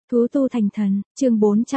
Thú tu thành thần, chương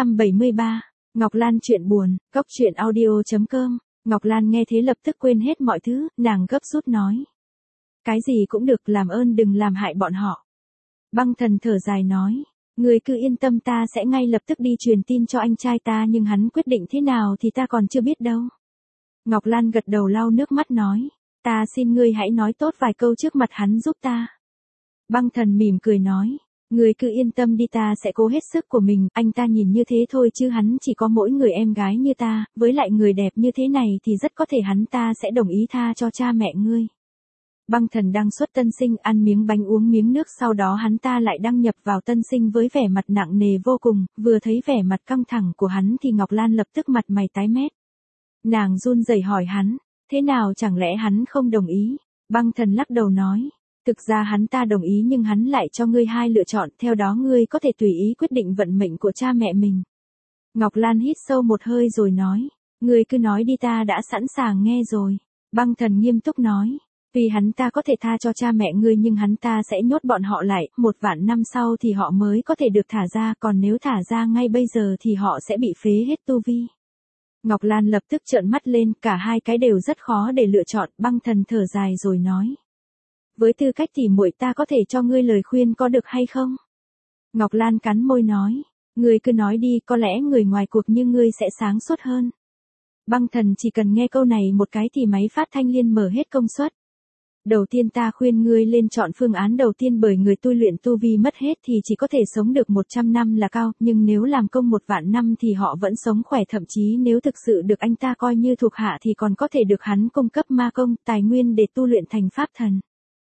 473. Ngọc Lan chuyện buồn, góc chuyện audio.com. Ngọc Lan nghe thế lập tức quên hết mọi thứ, nàng gấp rút nói. Cái gì cũng được, làm ơn đừng làm hại bọn họ. Băng thần thở dài nói. Người cứ yên tâm, ta sẽ ngay lập tức đi truyền tin cho anh trai ta, nhưng hắn quyết định thế nào thì ta còn chưa biết đâu. Ngọc Lan gật đầu lau nước mắt nói. Ta xin ngươi hãy nói tốt vài câu trước mặt hắn giúp ta. Băng thần mỉm cười nói. Người cứ yên tâm đi, ta sẽ cố hết sức của mình, anh ta nhìn như thế thôi chứ hắn chỉ có mỗi người em gái như ta, với lại người đẹp như thế này thì rất có thể hắn ta sẽ đồng ý tha cho cha mẹ ngươi. Băng thần đang xuất tân sinh, ăn miếng bánh uống miếng nước, sau đó hắn ta lại đăng nhập vào tân sinh với vẻ mặt nặng nề vô cùng, vừa thấy vẻ mặt căng thẳng của hắn thì Ngọc Lan lập tức mặt mày tái mét. Nàng run rẩy hỏi hắn, thế nào, chẳng lẽ hắn không đồng ý? Băng thần lắc đầu nói. Thực ra hắn ta đồng ý, nhưng hắn lại cho ngươi hai lựa chọn, theo đó ngươi có thể tùy ý quyết định vận mệnh của cha mẹ mình. Ngọc Lan hít sâu một hơi rồi nói, ngươi cứ nói đi, ta đã sẵn sàng nghe rồi. Băng thần nghiêm túc nói, vì hắn ta có thể tha cho cha mẹ ngươi, nhưng hắn ta sẽ nhốt bọn họ lại, 1.000 năm sau thì họ mới có thể được thả ra, còn nếu thả ra ngay bây giờ thì họ sẽ bị phế hết tu vi. Ngọc Lan lập tức trợn mắt lên, cả hai cái đều rất khó để lựa chọn. Băng thần thở dài rồi nói. Với tư cách thì muội, ta có thể cho ngươi lời khuyên có được hay không? Ngọc Lan cắn môi nói, ngươi cứ nói đi, có lẽ người ngoài cuộc như ngươi sẽ sáng suốt hơn. Băng thần chỉ cần nghe câu này một cái thì máy phát thanh liên mở hết công suất. Đầu tiên ta khuyên ngươi lên chọn phương án đầu tiên, bởi người tu luyện tu vi mất hết thì chỉ có thể sống được 100 năm là cao, nhưng nếu làm công 1.000 năm thì họ vẫn sống khỏe, thậm chí nếu thực sự được anh ta coi như thuộc hạ thì còn có thể được hắn cung cấp ma công, tài nguyên để tu luyện thành pháp thần.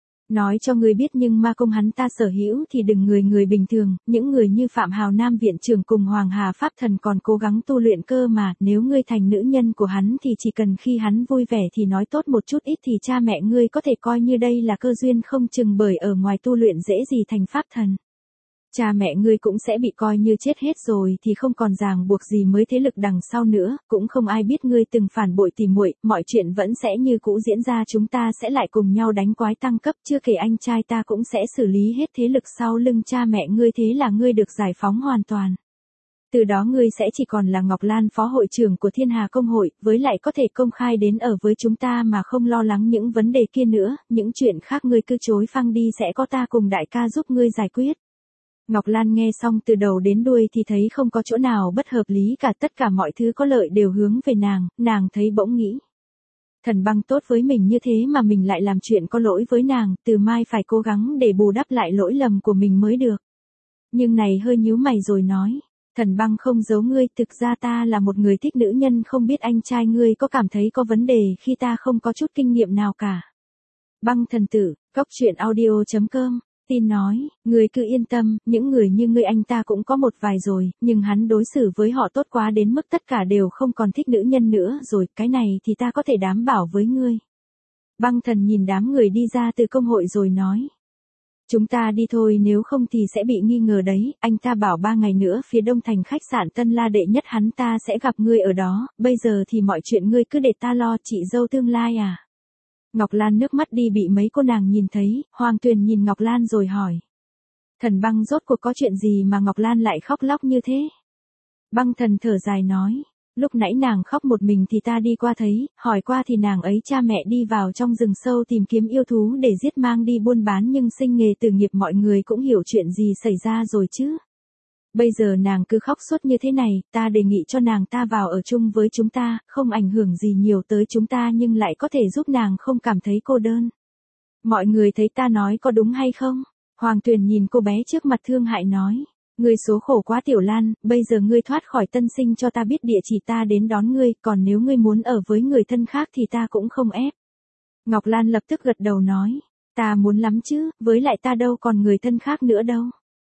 Nói cho ngươi biết, nhưng ma công hắn ta sở hữu thì đừng người bình thường, những người như Phạm Hào Nam viện trưởng cùng Hoàng Hà Pháp Thần còn cố gắng tu luyện cơ mà, nếu ngươi thành nữ nhân của hắn thì chỉ cần khi hắn vui vẻ thì nói tốt một chút ít thì cha mẹ ngươi có thể coi như đây là cơ duyên không chừng, bởi ở ngoài tu luyện dễ gì thành Pháp Thần. Cha mẹ ngươi cũng sẽ bị coi như chết hết rồi thì không còn ràng buộc gì mới thế lực đằng sau nữa, cũng không ai biết ngươi từng phản bội tìm muội, mọi chuyện vẫn sẽ như cũ diễn ra, chúng ta sẽ lại cùng nhau đánh quái tăng cấp, chưa kể anh trai ta cũng sẽ xử lý hết thế lực sau lưng cha mẹ ngươi, thế là ngươi được giải phóng hoàn toàn. Từ đó ngươi sẽ chỉ còn là Ngọc Lan, phó hội trưởng của Thiên Hà Công hội, với lại có thể công khai đến ở với chúng ta mà không lo lắng những vấn đề kia nữa, những chuyện khác ngươi cứ chối phăng đi, sẽ có ta cùng đại ca giúp ngươi giải quyết. Ngọc Lan nghe xong từ đầu đến đuôi thì thấy không có chỗ nào bất hợp lý cả, tất cả mọi thứ có lợi đều hướng về nàng thấy bỗng nghĩ. Thần Băng tốt với mình như thế mà mình lại làm chuyện có lỗi với nàng, từ mai phải cố gắng để bù đắp lại lỗi lầm của mình mới được. Nhưng này hơi nhíu mày rồi nói, Thần Băng không giấu ngươi, thực ra ta là một người thích nữ nhân, không biết anh trai ngươi có cảm thấy có vấn đề khi ta không có chút kinh nghiệm nào cả. Băng thần tử, góc chuyện audio.com. Tin nói, ngươi cứ yên tâm, những người như ngươi anh ta cũng có một vài rồi, nhưng hắn đối xử với họ tốt quá đến mức tất cả đều không còn thích nữ nhân nữa rồi, cái này thì ta có thể đảm bảo với ngươi. Băng thần nhìn đám người đi ra từ công hội rồi nói. Chúng ta đi thôi, nếu không thì sẽ bị nghi ngờ đấy, anh ta bảo 3 ngày nữa phía đông thành khách sạn Tân La đệ nhất hắn ta sẽ gặp ngươi ở đó, bây giờ thì mọi chuyện ngươi cứ để ta lo, chị dâu tương lai à. Ngọc Lan nước mắt đi bị mấy cô nàng nhìn thấy, Hoàng Tuyền nhìn Ngọc Lan rồi hỏi. Thần Băng rốt cuộc có chuyện gì mà Ngọc Lan lại khóc lóc như thế? Băng thần thở dài nói, lúc nãy nàng khóc một mình thì ta đi qua thấy, hỏi qua thì nàng ấy cha mẹ đi vào trong rừng sâu tìm kiếm yêu thú để giết mang đi buôn bán, nhưng sinh nghề tử nghiệp mọi người cũng hiểu chuyện gì xảy ra rồi chứ. Bây giờ nàng cứ khóc suốt như thế này, ta đề nghị cho nàng ta vào ở chung với chúng ta, không ảnh hưởng gì nhiều tới chúng ta nhưng lại có thể giúp nàng không cảm thấy cô đơn. Mọi người thấy ta nói có đúng hay không? Hoàng Tuyền nhìn cô bé trước mặt thương hại nói. Ngươi số khổ quá Tiểu Lan, bây giờ ngươi thoát khỏi tân sinh cho ta biết địa chỉ ta đến đón ngươi, còn nếu ngươi muốn ở với người thân khác thì ta cũng không ép. Ngọc Lan lập tức gật đầu nói. Ta muốn lắm chứ, với lại ta đâu còn người thân khác nữa đâu.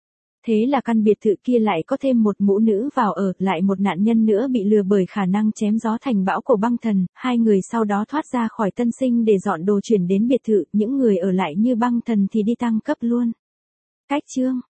Thế là căn biệt thự kia lại có thêm một mũ nữ vào ở, lại một nạn nhân nữa bị lừa bởi khả năng chém gió thành bão của băng thần, hai người sau đó thoát ra khỏi tân sinh để dọn đồ chuyển đến biệt thự, những người ở lại như băng thần thì đi tăng cấp luôn. Cách chương